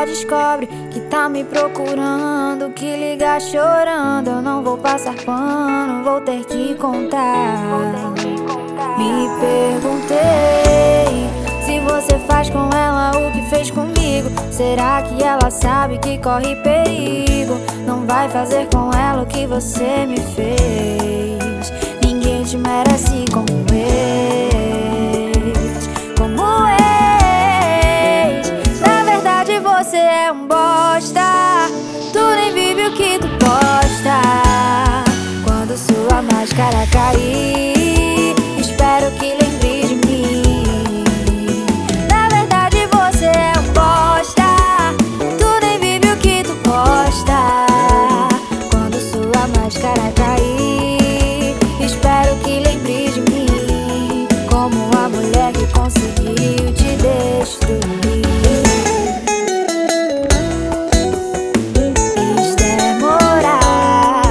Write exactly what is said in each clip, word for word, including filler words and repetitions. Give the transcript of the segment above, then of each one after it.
ela descobre que tá me procurando, que liga chorando, eu não vou passar pano, vou ter que contar. Me perguntei se você faz com ela o que fez comigo. Será que ela sabe que corre perigo? Não vai fazer com ela o que você me fez. Ninguém te merece como ex, como ex. Na verdade você é um bosta, tu nem vive o que tu posta. Quando sua máscara cair, espero que lembre de mim. Na verdade você é um bosta, tu nem vive o que tu posta. Quando sua máscara cair, espero que lembre de mim, como a mulher que conseguiu te destruir. Quis demorar.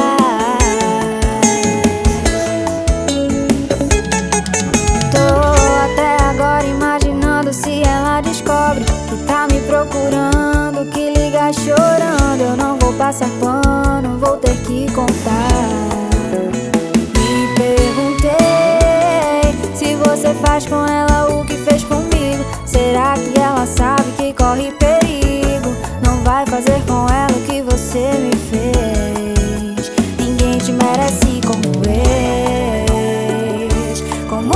Tô até agora imaginando se ela descobre que tá me procurando, que liga chorando, eu não vou passar pano, vou ter que contar. Me perguntei se você faz com ela o que fez comigo. Será que ela sabe que corre perigo? Não vai fazer com ela o que você me fez. Ninguém te merece como ex, como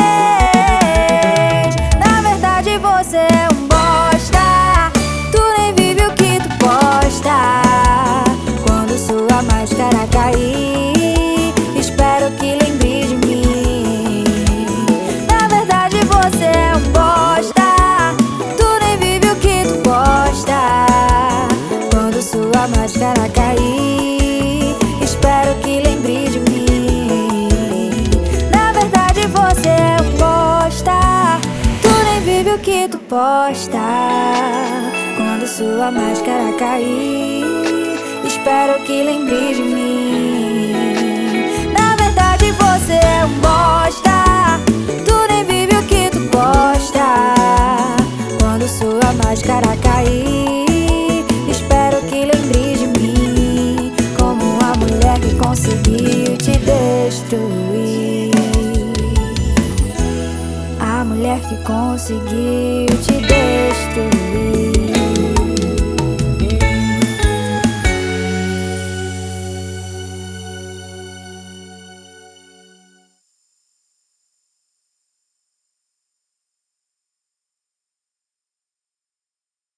ex. Na verdade você é um bosta, tu nem vive o que tu posta. Quando sua máscara cair, espero que lembre de mim. Na verdade você é um bosta, tu nem vive o que tu posta. Quando sua máscara cair, espero que lembre de mim. Na verdade você é um bosta, tu nem vive o que tu posta. Quando sua máscara cair, espero que lembre de mim. Na verdade você é um bosta, tu nem vive o que tu posta. Quando sua máscara cair, espero que lembre de mim, como a mulher que conseguiu te destruir. A mulher que conseguiu te destruir.